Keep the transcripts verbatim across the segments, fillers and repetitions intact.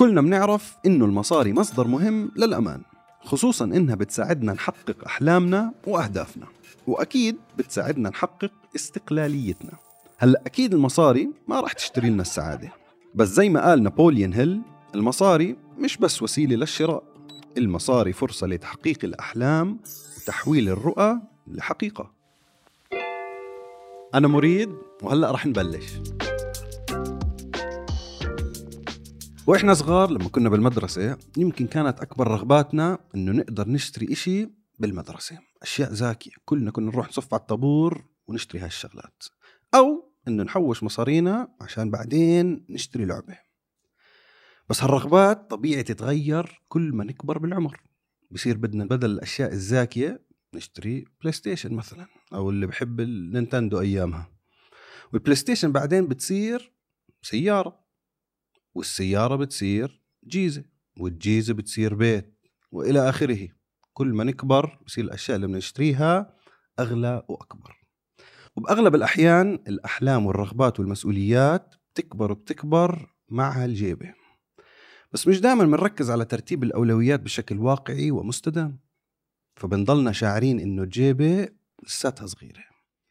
كلنا بنعرف إنه المصاري مصدر مهم للأمان، خصوصاً إنها بتساعدنا نحقق أحلامنا وأهدافنا، وأكيد بتساعدنا نحقق استقلاليتنا. هلأ أكيد المصاري ما راح تشتري لنا السعادة، بس زي ما قال نابوليون هيل، المصاري مش بس وسيلة للشراء، المصاري فرصة لتحقيق الأحلام وتحويل الرؤى لحقيقة. أنا مريد، وهلأ رح نبلش. وإحنا صغار لما كنا بالمدرسة يمكن كانت أكبر رغباتنا إنه نقدر نشتري إشي بالمدرسة، أشياء زاكية، كلنا كنا نروح نصف على الطابور ونشتري هالشغلات، أو إنه نحوش مصارينا عشان بعدين نشتري لعبة. بس هالرغبات طبيعي تتغير كل ما نكبر بالعمر، بصير بدنا بدل الأشياء الزاكية نشتري بلاي ستيشن مثلا، أو اللي بحب النينتندو أيامها، والبلاي ستيشن بعدين بتصير سيارة، والسيارة بتصير جيزة، والجيزة بتصير بيت، وإلى آخره. كل ما نكبر بصير الأشياء اللي بنشتريها أغلى وأكبر، وبأغلب الأحيان الأحلام والرغبات والمسؤوليات بتكبر وبتكبر مع الجيبة. بس مش دائما بنركز على ترتيب الأولويات بشكل واقعي ومستدام، فبنضلنا شاعرين إنه الجيبة لساتها صغيرة،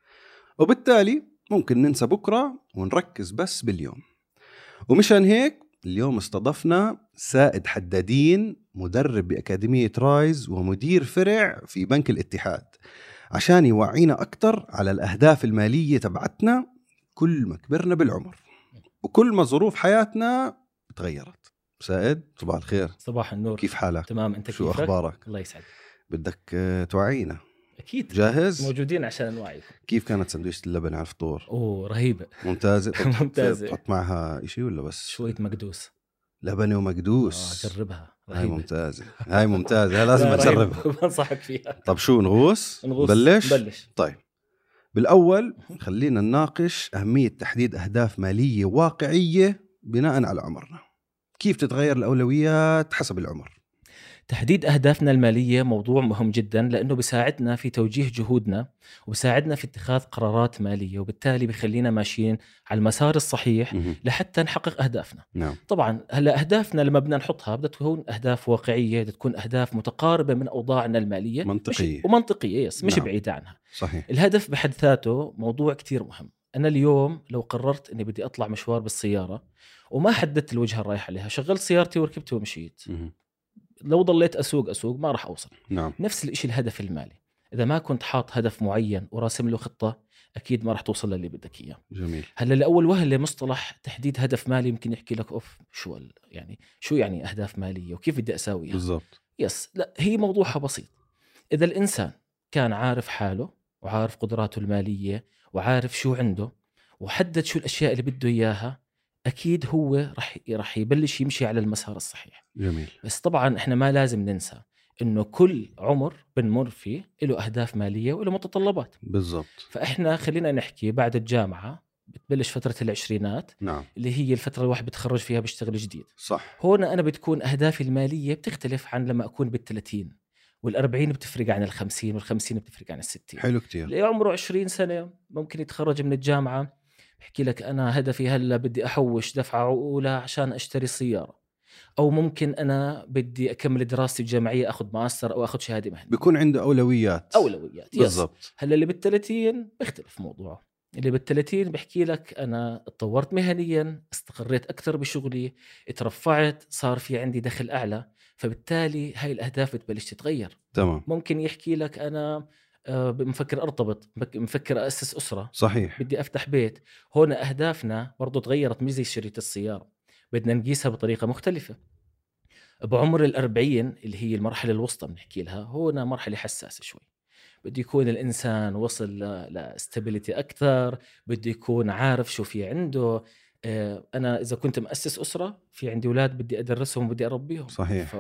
وبالتالي ممكن ننسى بكرة ونركز بس باليوم. ومشان هيك اليوم استضفنا سائد حدادين، مدرب بأكاديمية رايز ومدير فرع في بنك الاتحاد، عشان يوعينا أكتر على الأهداف المالية تبعتنا كل ما كبرنا بالعمر وكل ما ظروف حياتنا تغيرت. سائد، صباح الخير. صباح النور. كيف حالك؟ تمام، أنت شو كيفك؟ أخبارك؟ الله يسعد. بدك توعينا. أكيد جاهز؟ موجودين عشان نوعيكم. كيف كانت سندويشة اللبن على الفطور؟ أوه رهيبة. ممتازة. ممتازة. تحط معها إشي ولا بس شوية مقدوس؟ لبن ومقدوس. آه جربها، هاي رهيبة. ممتازة، هاي ممتازة، لازم أجربها. بنصحك فيها. طب شو نغوص؟ نغوص. بلش؟ بلش. طيب، بالأول خلينا نناقش أهمية تحديد أهداف مالية واقعية بناء على عمرنا. كيف تتغير الأولويات حسب العمر؟ تحديد أهدافنا المالية موضوع مهم جدا، لأنه بيساعدنا في توجيه جهودنا وبيساعدنا في اتخاذ قرارات مالية، وبالتالي بيخلينا ماشيين على المسار الصحيح مه. لحتى نحقق أهدافنا. نعم. طبعا هلا أهدافنا لما بدنا نحطها بدها تكون أهداف واقعية، بدها تكون أهداف متقاربة من أوضاعنا المالية، منطقية مش ومنطقية، يس مش نعم. بعيدة عنها. صحيح. الهدف بحد ذاته موضوع كتير مهم. أنا اليوم لو قررت أني بدي أطلع مشوار بالسيارة وما حددت الوجهة الرايحة لها، شغلت سيارتي وركبت ومشيت، مه. لو ضليت أسوق أسوق ما راح أوصل. نعم. نفس الإشي الهدف المالي، إذا ما كنت حاط هدف معين وراسم له خطة أكيد ما راح توصل للي بدك إياه. جميل. هلا لأول وهلة مصطلح تحديد هدف مالي يمكن يحكي لك أوف شو يعني شو يعني أهداف مالية وكيف بدي أساويها بالضبط. يس لا، هي موضوعها بسيط. إذا الإنسان كان عارف حاله وعارف قدراته المالية وعارف شو عنده وحدد شو الأشياء اللي بده إياها، أكيد هو رح رح يبلش يمشي على المسار الصحيح. جميل. بس طبعا إحنا ما لازم ننسى إنه كل عمر بنمر فيه له أهداف مالية وله متطلبات. بالضبط. فإحنا خلينا نحكي بعد الجامعة بتبلش فترة العشرينات. نعم. اللي هي الفترة الواحد بتخرج فيها بيشتغل جديد. صح. هون أنا بتكون أهدافي المالية بتختلف عن لما أكون بالثلاثين، والأربعين بتفرق عن الخمسين، والخمسين بتفرق عن الستين. حلو كتير. اللي عمره عشرين سنة ممكن يتخرج من الجامعة بحكي لك أنا هدفي هلا بدي أحوش دفعة أولى عشان أشتري سيارة، أو ممكن أنا بدي أكمل دراستي الجامعية أخذ ماستر أو أخذ شهادة مهنية. بيكون عنده أولويات. أولويات بالضبط. هلا اللي بالثلاثين بيختلف موضوعه. اللي بالثلاثين بحكي لك أنا اتطورت مهنيا، استقريت أكثر بشغلي، اترفعت، صار في عندي دخل أعلى، فبالتالي هاي الأهداف بتبلش تتغير. تمام. ممكن يحكي لك أنا مفكر أرتبط، مفكر أسس أسرة. صحيح. بدي أفتح بيت. هون أهدافنا برضو تغيرت، مش زي شريط السيارة، بدنا نقيسها بطريقة مختلفة. بعمر الأربعين اللي هي المرحلة الوسطى بنحكي لها، هنا مرحلة حساسة شوي. بده يكون الإنسان وصل لاستابيليتي أكثر، بده يكون عارف شو في عنده. أنا إذا كنت مؤسس أسرة في عندي أولاد بدي أدرسهم وبدي أربيهم. صحيح.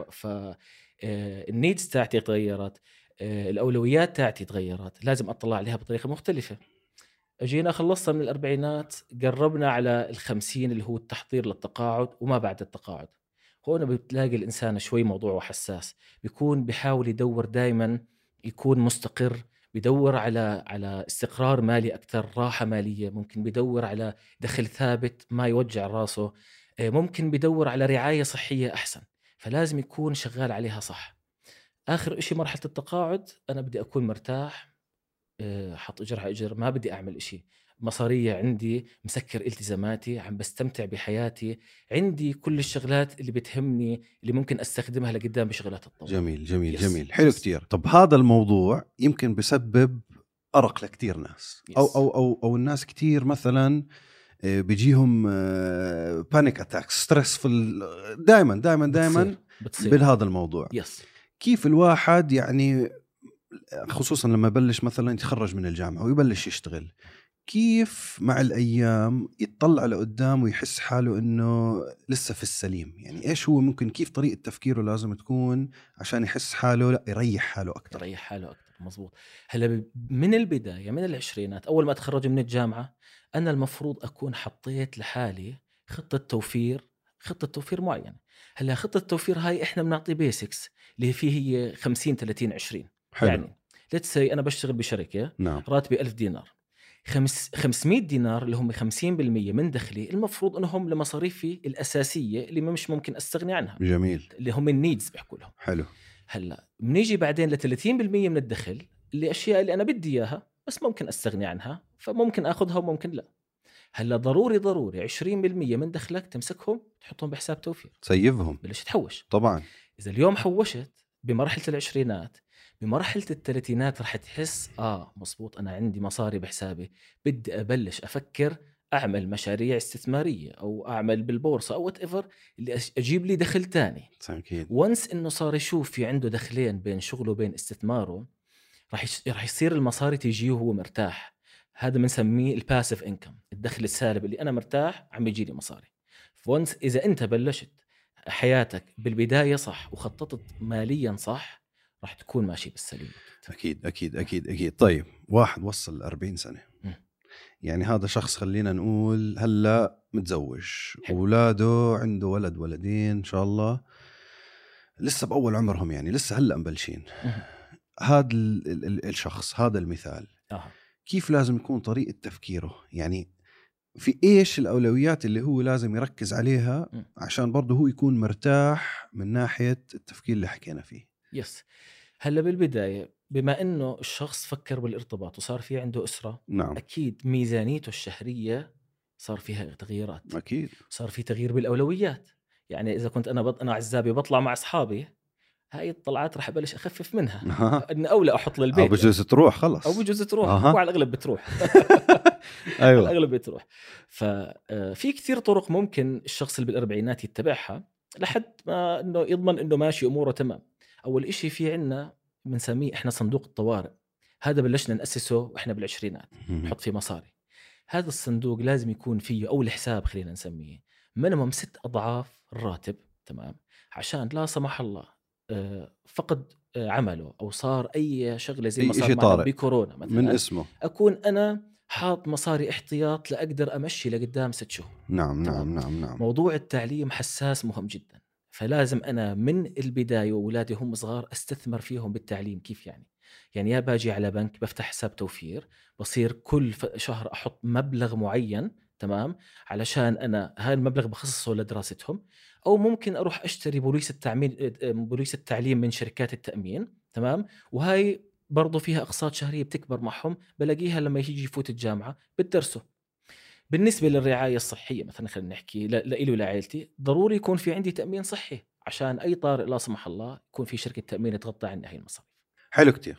فالنيدز تاعتي تغيرت، الأولويات تاعتي تغيرت، لازم أطلع عليها بطريقة مختلفة. أجينا خلصنا من الأربعينات، قربنا على الخمسين اللي هو التحضير للتقاعد وما بعد التقاعد. هنا بتلاقي الإنسان شوي موضوعه حساس، بيكون بيحاول يدور دايما يكون مستقر، بيدور على على استقرار مالي أكثر، راحة مالية، ممكن بيدور على دخل ثابت ما يوجع راسه. آه، ممكن بدور على رعاية صحية أحسن، فلازم يكون شغال عليها صح. آخر إشي مرحلة التقاعد، أنا بدي أكون مرتاح، آه، حط إجر على إجر، ما بدي أعمل إشي، مصارية عندي، مسكر التزاماتي، عم بستمتع بحياتي، عندي كل الشغلات اللي بتهمني اللي ممكن أستخدمها لقدام بشغلات الطوارئ. جميل جميل يس جميل حلو يس كتير. طب هذا الموضوع يمكن بسبب أرق لكتير ناس، أو يس أو أو أو الناس كتير مثلا آه، بيجيهم بانيك اتاك ستريسفul دائما دائما دائما بتصير بتصير بهذا الموضوع. يس كيف الواحد يعني خصوصا لما يبلش مثلا يتخرج من الجامعة ويبلش يشتغل، كيف مع الأيام يتطلع لقدام ويحس حاله إنه لسه في السليم؟ يعني إيش هو ممكن كيف طريقة تفكيره لازم تكون عشان يحس حاله لا يريح حاله أكتر؟ يريح حاله أكتر. مزبوط. هلا ب- من البداية، من العشرينات، أول ما أتخرج من الجامعة، أنا المفروض أكون حطيت لحالي خطة توفير، خطة توفير معينة. هلا خطة التوفير هاي إحنا بنعطي بيسكس اللي فيه هي خمسين ثلاثين عشرين. حلو. يعني let's say أنا بشتغل بشركة نعم راتبي ألف دينار، خمس خمسمية دينار اللي هم خمسين بالمية من دخلي المفروض انهم لمصاريفي الاساسيه اللي مش ممكن استغني عنها، جميل اللي هم النيدز بيحكوا لهم. حلو هلا بنيجي بعدين ل ثلاثين بالمية من الدخل اللي اشياء اللي انا بدي اياها بس ممكن استغني عنها، فممكن اخذها وممكن لا. هلا ضروري ضروري عشرين بالمية من دخلك تمسكهم تحطهم بحساب توفير، تسيفهم بلش تحوش. طبعا. إذا اليوم حوشت بمرحلة العشرينات، بمرحلة الثلاثينات رح تحس آه مزبوط أنا عندي مصاري بحسابي، بدي أبلش أفكر أعمل مشاريع استثمارية أو أعمل بالبورصة أو whatever اللي أش- أجيب لي دخل تاني. أكيد وانس إنه صار يشوف في عنده دخلين بين شغله وبين استثماره، رح يش- رح يصير المصاري تيجيه وهو مرتاح. هذا بنسميه الباسيف انكم، الدخل السالب اللي أنا مرتاح عم يجي لي مصاري. فونس إذا أنت بلشت حياتك بالبداية صح وخططت ماليا صح، راح تكون ماشي بالسليم. أكيد أكيد أكيد أكيد. طيب واحد وصل أربعين سنة، م. يعني هذا شخص خلينا نقول هلا متزوج، حلو. أولاده عنده ولد ولدين إن شاء الله، لسه بأول عمرهم، يعني لسه هلا مبلشين. مه. هذا ال- ال- ال- الشخص، هذا المثال، آه. كيف لازم يكون طريقة تفكيره؟ يعني في إيش الأولويات اللي هو لازم يركز عليها م. عشان برضه هو يكون مرتاح من ناحية التفكير اللي حكينا فيه؟ يس. هلا بالبداية، بما إنه الشخص فكر بالارتباط وصار في عنده أسرة، نعم أكيد ميزانيته الشهرية صار فيها تغييرات، أكيد. صار في تغيير بالأولويات. يعني إذا كنت أنا بط... أنا عزابي بطلع مع أصحابي، هاي الطلعات رح أبلش أخفف منها، أها. إن أولى أحط أو للبيت بجوز تروح خلص. أو بجوز تروح. أها. وعلى الأغلب بتروح. على أيوة. الأغلب بتروح. ففي كثير طرق ممكن الشخص اللي بالأربعينات يتبعها لحد ما إنه يضمن إنه ماشي أموره تمام. أول إشي في عنا بنسميه إحنا صندوق الطوارئ. هذا بلشنا نأسسه وإحنا بالعشرينات، نحط فيه مصاري. هذا الصندوق لازم يكون فيه، أو الحساب خلينا نسميه، مينيموم ست أضعاف الراتب، تمام؟ عشان لا سمح الله آه، فقد آه، عمله أو صار أي شغلة زي ما أي صار شيء معنا طارئ بكورونا من مثلا، اسمه. أكون أنا حاط مصاري احتياط لأقدر أمشي لقدام ست شهور. نعم تمام. نعم نعم نعم. موضوع التعليم حساس مهم جدا، فلازم أنا من البداية وأولادي هم صغار أستثمر فيهم بالتعليم. كيف يعني؟ يعني يا باجي على بنك بفتح حساب توفير، بصير كل ف- شهر أحط مبلغ معين، تمام، علشان أنا هاي المبلغ بخصصه لدراستهم. أو ممكن أروح أشتري بوليس التعميل بوليس التعليم من شركات التأمين، تمام، وهاي برضو فيها أقساط شهرية بتكبر معهم، بلاقيها لما يجي يفوت الجامعة بتدرسه. بالنسبة للرعاية الصحية مثلا، خلينا نحكي ل- لإلي ولعائلتي، ضروري يكون في عندي تأمين صحي عشان أي طارئ لا سمح الله يكون في شركة تأمين تغطي عني هاي المصاريف. حلو كتير.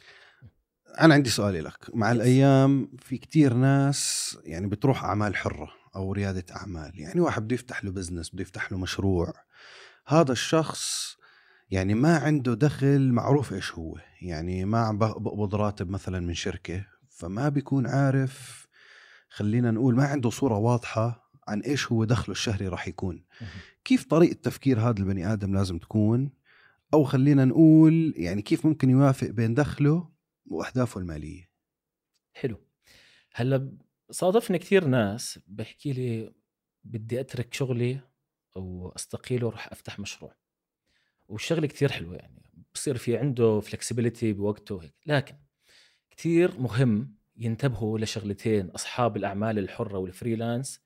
أنا عندي سؤال لك. مع يس. الأيام في كتير ناس يعني بتروح أعمال حرة أو ريادة أعمال، يعني واحد بده يفتح له بزنس، بده يفتح له مشروع. هذا الشخص يعني ما عنده دخل معروف إيش هو، يعني ما عم بقبض راتب مثلا من شركة، فما بيكون عارف، خلينا نقول ما عنده صورة واضحة عن إيش هو دخله الشهري راح يكون. كيف طريقة تفكير هذا البني آدم لازم تكون؟ أو خلينا نقول يعني كيف ممكن يوافق بين دخله وأهدافه المالية؟ حلو. هلا صادفني كثير ناس بحكي لي بدي أترك شغلي أو أستقيل وروح أفتح مشروع، والشغل كثير حلو، يعني بصير في عنده فلكسبيليتي بوقته هيك. لكن كثير مهم ينتبهوا لشغلتين أصحاب الأعمال الحرة والفريلانس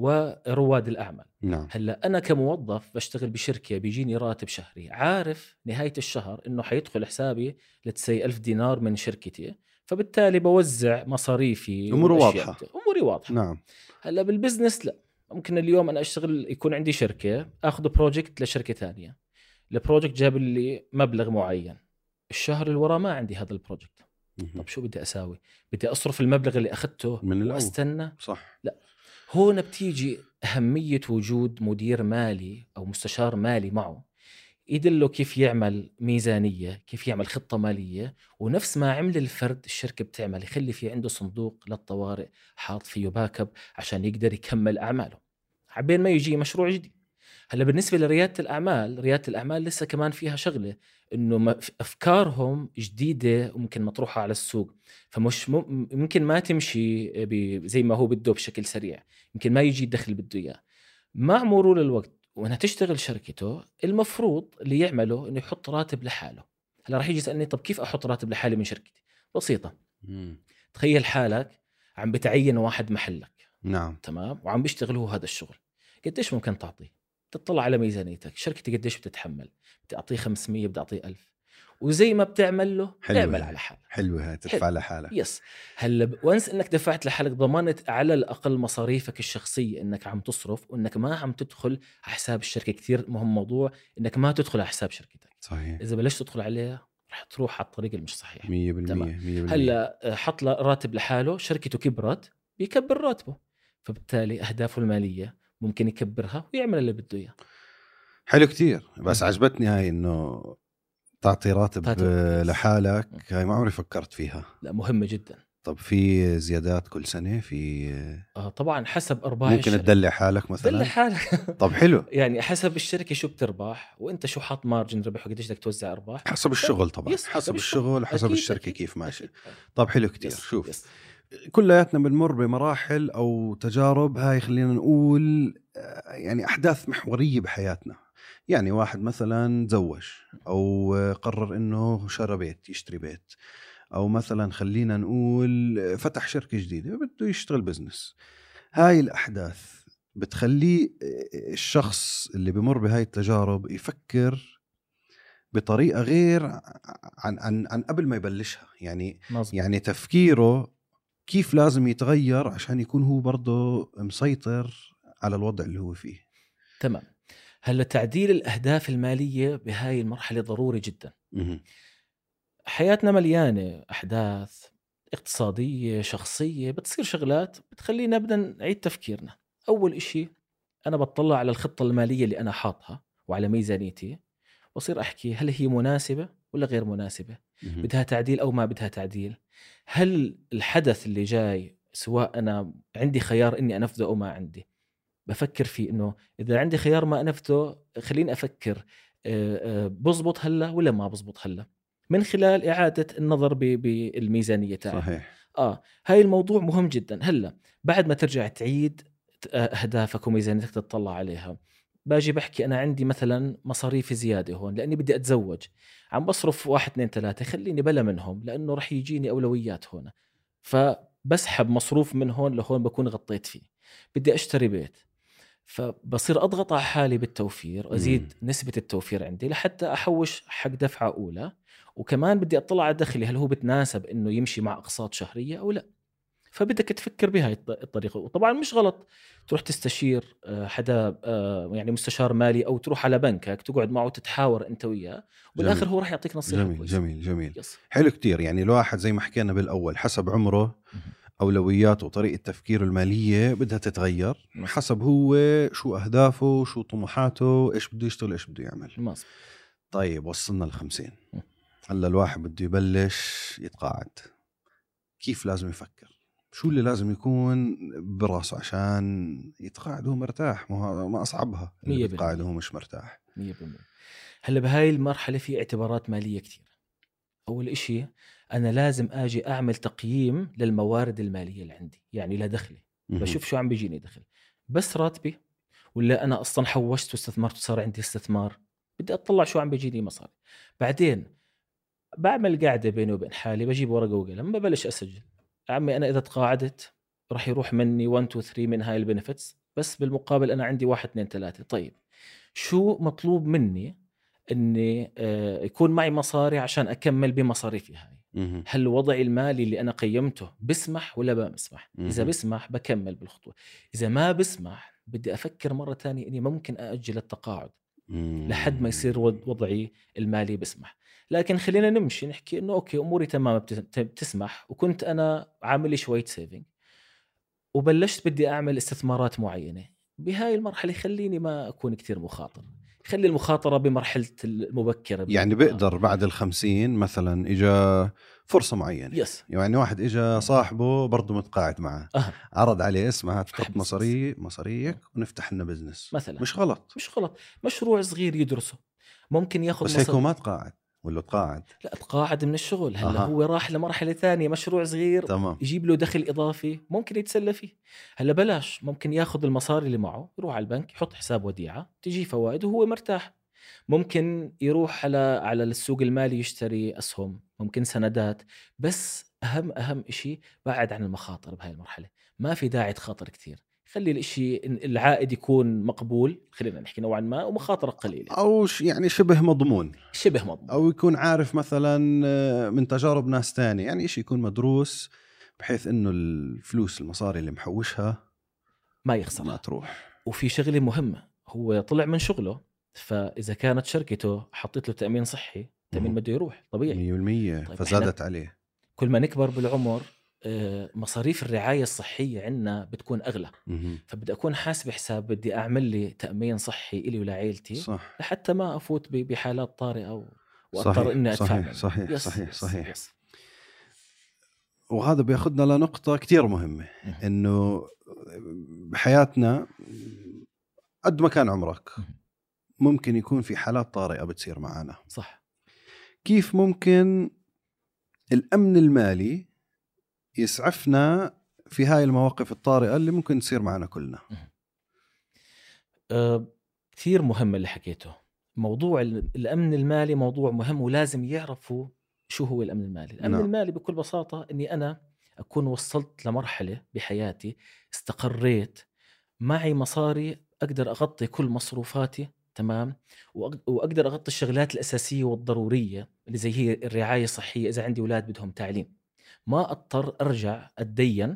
ورواد الأعمال. نعم. هلا أنا كموظف بشتغل بشركة بيجيني راتب شهري، عارف نهاية الشهر إنه حيدخل حسابي لتسي ألف دينار من شركتي، فبالتالي بوزع مصاريفي أمور والأشياء واضحة. بت... أموري واضحة. نعم. هلا بالبزنس لا، ممكن اليوم أنا أشتغل يكون عندي شركة، أخذ بروجكت لشركة ثانية، البروجكت جاب لي مبلغ معين، الشهر اللي وراه ما عندي هذا البروجكت. طب شو بدي أساوي؟ بدي أصرف المبلغ اللي أخذته من الأول. وأستنى؟ صح. لا، هون بتيجي أهمية وجود مدير مالي أو مستشار مالي معه، يدله كيف يعمل ميزانية، كيف يعمل خطة مالية، ونفس ما عمل الفرد الشركة بتعمل، يخلي في عنده صندوق للطوارئ حاط فيه باك اب عشان يقدر يكمل أعماله عبين ما يجي مشروع جديد. هلا بالنسبة لريادة الأعمال، ريادة الأعمال لسه كمان فيها شغلة إنه أفكارهم جديدة وممكن مطروحة على السوق، فمش ممكن ما تمشي زي ما هو بده بشكل سريع، يمكن ما يجي الدخل بده إياه. مع مرور الوقت وأنا تشتغل شركته، المفروض اللي يعمله إنه يحط راتب لحاله. هلا راح يجي يسألني طب كيف أحط راتب لحالي من شركتي؟ بسيطة. مم. تخيل حالك عم بتعين واحد محلك. نعم. تمام. وعم بيشتغل هو هذا الشغل، قديش ممكن تعطيه؟ تطلع على ميزانيتك، شركتي قديش بتتحمل؟ بدي أعطيه خمسمية، بدي أعطيه ألف، وزي ما بتعمل له اعمل على حالك. حلوة هاي، تدفع لحالك. يس. هلا وانس انك دفعت لحالك، ضمنت على الاقل مصاريفك الشخصيه، انك عم تصرف وانك ما عم تدخل على حساب الشركه. كثير مهم موضوع انك ما تدخل على حساب شركتك. صحيح. اذا بلشت تدخل عليه رح تروح على الطريق المش صحيح. مية بالمية. هلا حط له راتب لحاله، شركته كبرت بيكبر راتبه، فبالتالي اهدافه الماليه ممكن يكبرها ويعمل اللي بده اياه. حلو كتير. بس عجبتني هاي انه تعطي راتب لحالك، هاي ما عمري فكرت فيها. لا مهمة جدا. طب في زيادات كل سنة في آه طبعا حسب أرباح ممكن الشركة. تدلع حالك مثلا. دلع حالك. طب حلو. يعني حسب الشركة شو بتربح وانت شو حاط مارجن ربح وقديش بدك توزع أرباح. حسب الشغل طبعا. يس. حسب الشغل، حسب أكيد الشركة أكيد. كيف ماشي. أكيد. طب حلو كتير. يس. شوف يس. كلياتنا بنمر بمراحل أو تجارب، هاي خلينا نقول يعني أحداث محورية بحياتنا. يعني واحد مثلا تزوج أو قرر إنه شرى بيت، يشتري بيت، أو مثلا خلينا نقول فتح شركة جديدة بده يشتغل بزنس. هاي الأحداث بتخليه الشخص اللي بمر بهاي التجارب يفكر بطريقة غير عن عن عن قبل ما يبلشها. يعني مزبط. يعني تفكيره كيف لازم يتغير عشان يكون هو برضه مسيطر على الوضع اللي هو فيه. تمام. هلا تعديل الأهداف المالية بهاي المرحلة ضروري جدا. م- حياتنا مليانة أحداث اقتصادية شخصية، بتصير شغلات بتخلينا بدنا نعيد تفكيرنا. أول إشي أنا بطلع على الخطة المالية اللي أنا حاطها وعلى ميزانيتي، وصير أحكي هل هي مناسبة ولا غير مناسبة، م- بدها تعديل أو ما بدها تعديل. هل الحدث اللي جاي سواء أنا عندي خيار إني أنفذه أو ما عندي، بفكر فيه إنه إذا عندي خيار ما أنفذه خليني أفكر بزبط هلا ولا ما بزبط هلا، من خلال إعادة النظر بالميزانية تاعي. صحيح. آه هاي الموضوع مهم جدا. هلا بعد ما ترجع تعيد أهدافك وميزانيتك تطلع عليها، باجي بحكي أنا عندي مثلا مصاريف زيادة هون لأني بدي أتزوج، عم بصرف واحد اثنين ثلاثة، خليني بلا منهم لأنه رح يجيني أولويات هون، فبسحب مصروف من هون لهون بكون غطيت فيه. بدي أشتري بيت، فبصير أضغط على حالي بالتوفير وأزيد مم. نسبة التوفير عندي لحتى أحوش حق دفعة أولى، وكمان بدي أطلع على دخلي هل هو بتناسب إنه يمشي مع أقساط شهرية أو لا. فبدك تفكر بهاي الطريقة. وطبعا مش غلط تروح تستشير حدا يعني مستشار مالي أو تروح على بنكك تقعد معه تتحاور أنت وياه، وبالآخر هو راح يعطيك نصيحة جميل كويسة. جميل جميل يس. حلو كتير. يعني الواحد زي ما حكينا بالأول حسب عمره أولوياته وطريقة تفكيره المالية بدها تتغير مصر. حسب هو شو أهدافه، شو طموحاته، إيش بده يشتغل، إيش بده يعمل. مصر. طيب وصلنا الخمسين، هلا الواحد بده يبلش يتقاعد. كيف لازم يفكر؟ شو اللي لازم يكون براسه عشان يتقاعد وهو مرتاح؟ ما ما أصعبها اللي يتقاعد وهو مش مرتاح. مية بالمية. هلا بهاي المرحلة في اعتبارات مالية كتير. أول إشي أنا لازم أجي أعمل تقييم للموارد المالية اللي عندي، يعني لا دخلي، بشوف شو عم بيجيني دخل، بس راتبي ولا أنا أصلا حوشت واستثمرت وصار عندي استثمار. بدي أطلع شو عم بيجيني مصاري. بعدين بعمل قاعدة بيني وبين حالي، بجيب ورقة وقلم ببلش أسجل. عمي أنا إذا تقاعدت راح يروح مني واحد اثنين ثلاثة من هاي البنفتس، بس بالمقابل أنا عندي واحد اثنين ثلاثة. طيب شو مطلوب مني إني آه، يكون معي مصاري عشان أكمل بمصاريفي هاي؟ مهم. هل وضعي المالي اللي أنا قيمته بسمح ولا ما بسمح؟ إذا مهم. بسمح بكمل بالخطوة، إذا ما بسمح بدي أفكر مرة تانية إني ممكن أأجل التقاعد لحد ما يصير وض- وضعي المالي بسمح. لكن خلينا نمشي نحكي إنه أوكي أموري تمام بت- بتسمح، وكنت أنا عامل شوية سيفنج وبلشت بدي أعمل استثمارات معينة. بهاي المرحلة خليني ما أكون كتير مخاطر، خلي المخاطرة بمرحلة المبكرة يعني بالإنهاء. بقدر بعد الخمسين مثلا إجا فرصة معينة، يس يعني واحد إجا صاحبه برضو متقاعد معه، أه. عرض عليه اسمع افتح هتحط بزنس. مصاري مصاريك ونفتح لنا بزنس مثلا مش غلط، مش غلط، مشروع صغير يدرسه ممكن ياخذ بس هيك هو مصاري. ما تقاعد ولا تقاعد؟ لا تقاعد من الشغل، هلا أها. هو راح لمرحلة ثانية، مشروع صغير تمام. يجيب له دخل إضافي ممكن يتسلى فيه. هلا بلاش، ممكن ياخذ المصاري اللي معه يروح على البنك يحط حساب وديعة تجي فوائد وهو مرتاح. ممكن يروح على على السوق المالي يشتري أسهم، ممكن سندات. بس أهم أهم إشي بعد عن المخاطر بهاي المرحلة، ما في داعي تخاطر كتير، خلي الإشي العائد يكون مقبول، خلينا نحكي نوعا ما، ومخاطرة قليلة أو ش- يعني شبه مضمون، شبه مضمون. أو يكون عارف مثلا من تجارب ناس تاني، يعني إشي يكون مدروس بحيث إنه الفلوس المصاري اللي محوشها ما ما يخسرها. تروح. وفي شغلة مهمة، هو طلع من شغله، فإذا كانت شركته حطيت له تأمين صحي، تأمين مهم. بده يروح طبيعي. مية بالمية. طيب فزادت إحنا عليه. كل ما نكبر بالعمر آه، مصاريف الرعاية الصحية عندنا بتكون أغلى، مهم. فبدي أكون حاسب حساب بدي أعمل لي تأمين صحي إلي ولعائلتي، صح لحتى ما أفوت ب- بحالات طارئة وأضطر صحيح إني أدفع صحيح منه. صحيح يس صحيح يس صحيح. يس. وهذا بياخدنا لنقطة كتير مهمة، مهم. إنه بحياتنا قد ما كان عمرك مهم. ممكن يكون في حالات طارئة بتصير معنا. صح. كيف ممكن الأمن المالي يسعفنا في هاي المواقف الطارئة اللي ممكن تصير معنا كلنا؟ أه كثير مهم اللي حكيته. موضوع ال- الأمن المالي موضوع مهم، ولازم يعرفوا شو هو الأمن المالي. الأمن نعم. المالي بكل بساطة إني أنا أكون وصلت لمرحلة بحياتي استقريت، معي مصاري أقدر أغطي كل مصروفاتي، تمام، وأق- وأقدر أغطي الشغلات الأساسية والضرورية اللي زي هي الرعاية الصحية إذا عندي أولاد بدهم تعليم، ما أضطر أرجع أتدين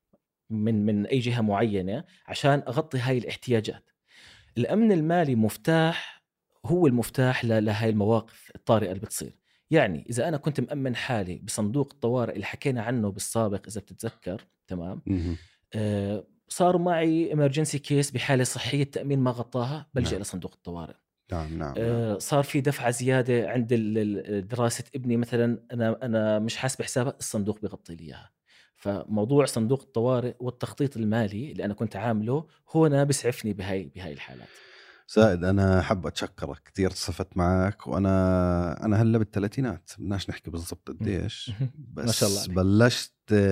من من أي جهة معينة عشان أغطي هاي الاحتياجات. الأمن المالي مفتاح، هو المفتاح ل- لهاي المواقف الطارئة اللي بتصير. يعني إذا أنا كنت مأمن حالي بصندوق الطوارئ اللي حكينا عنه بالسابق إذا بتتذكر، تمام، مهم. آه صار معي emergency case بحالة صحية التأمين ما غطاها، بلجأ نعم. لصندوق الطوارئ. نعم نعم, نعم. آه صار في دفعة زيادة عند ال- ال- دراسة ابني مثلا، أنا أنا مش حاسب حسابها، الصندوق بيغطي لي إياها. فموضوع صندوق الطوارئ والتخطيط المالي اللي أنا كنت عامله هنا بسعفني بهاي بهاي الحالات. سائد، أنا حابة أتشكرك كتير، صفت معك، وأنا أنا هلا بالثلاثينات، بدناش نحكي بالضبط قديش، بس ما شاء الله عليك. بلشت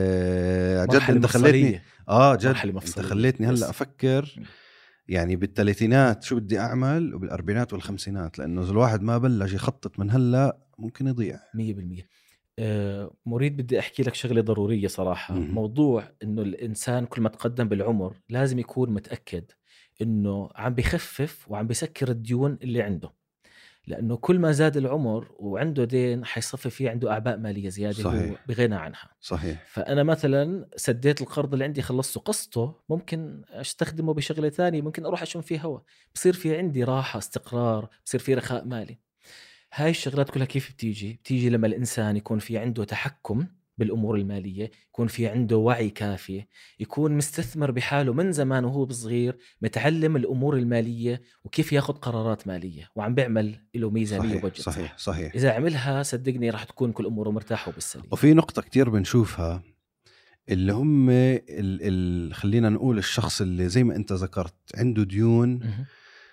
آه، جد مرحلة أنت خليتني مفصلية. آه جد مرحلة أنت مفصلية. خليتني هلا يس. أفكر يعني بالثلاثينات شو بدي أعمل، وبالأربعينات والخمسينات، لأنه إذا الواحد ما بلش يخطط من هلا ممكن يضيع. مية بالمية. آه، مريد بدي أحكي لك شغلة ضرورية صراحة. مهم. موضوع إنه الإنسان كل ما تقدم بالعمر لازم يكون متأكد إنه عم بيخفف وعم بيسكر الديون اللي عنده، لأنه كل ما زاد العمر وعنده دين حيصفي فيه عنده أعباء مالية زيادة هو صحيح بغنى عنها. صحيح فأنا مثلا سديت القرض اللي عندي، خلصته، قسطه ممكن أستخدمه بشغلة ثانية، ممكن أروح أشم فيه هوا، بصير في عندي راحة، استقرار، بصير في رخاء مالي. هاي الشغلات كلها كيف بتيجي؟ بتيجي لما الإنسان يكون في عنده تحكم بالأمور المالية، يكون في عنده وعي كافي، يكون مستثمر بحاله من زمان وهو بصغير، متعلم الأمور المالية وكيف ياخد قرارات مالية، وعم بيعمل له ميزانية صحيح وبجت. صحيح صحيح. إذا عملها صدقني راح تكون كل أموره مرتاحة وبالسليم. وفي نقطة كتير بنشوفها اللي هم ال ال خلينا نقول الشخص اللي زي ما أنت ذكرت عنده ديون، مه.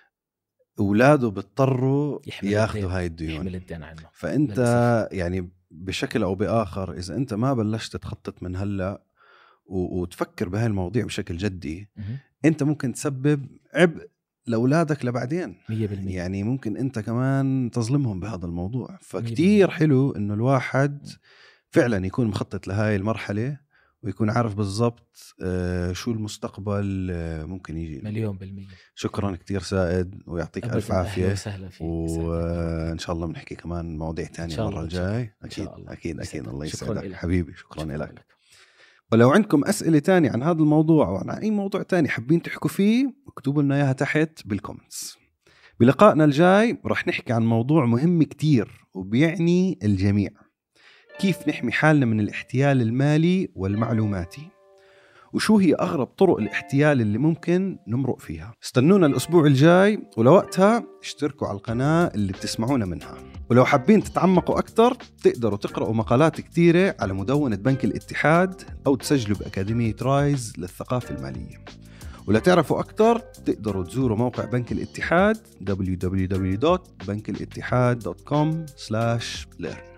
أولاده بيضطروا يحمل ياخذوا الدين. هاي الديون، يحمل الدين عنه. فأنت للأسف. يعني بشكل أو بآخر إذا أنت ما بلشت تخطط من هلأ و- وتفكر بهاي المواضيع بشكل جدي، مه. أنت ممكن تسبب عبء لأولادك لبعدين. مية بالمية. يعني ممكن أنت كمان تظلمهم بهذا الموضوع. فكتير حلو إنه الواحد فعلا يكون مخطط لهاي المرحلة ويكون عارف بالضبط شو المستقبل ممكن يجي. مليون بالمية. شكرا كتير سائد ويعطيك ألف عافية، وإن شاء الله بنحكي كمان مواضيع تانية المرة الجاي. أكيد أكيد أكيد. الله يسعدك حبيبي. شكرا, شكرا لك. ولو عندكم أسئلة تانية عن هذا الموضوع أو عن أي موضوع تاني حابين تحكوا فيه اكتبوا لنا إياها تحت بالكومنتس. بلقائنا الجاي رح نحكي عن موضوع مهم كتير وبيعني الجميع، كيف نحمي حالنا من الاحتيال المالي والمعلوماتي، وشو هي أغرب طرق الاحتيال اللي ممكن نمرق فيها. استنونا الأسبوع الجاي، ولوقتها اشتركوا على القناة اللي بتسمعونا منها. ولو حابين تتعمقوا أكتر تقدروا تقرأوا مقالات كتيرة على مدونة بنك الاتحاد أو تسجلوا بأكاديمية رايز للثقافة المالية. ولا تعرفوا أكتر تقدروا تزوروا موقع بنك الاتحاد دبليو دبليو دبليو دوت بنك الاتحاد دوت كوم سلاش ليرن.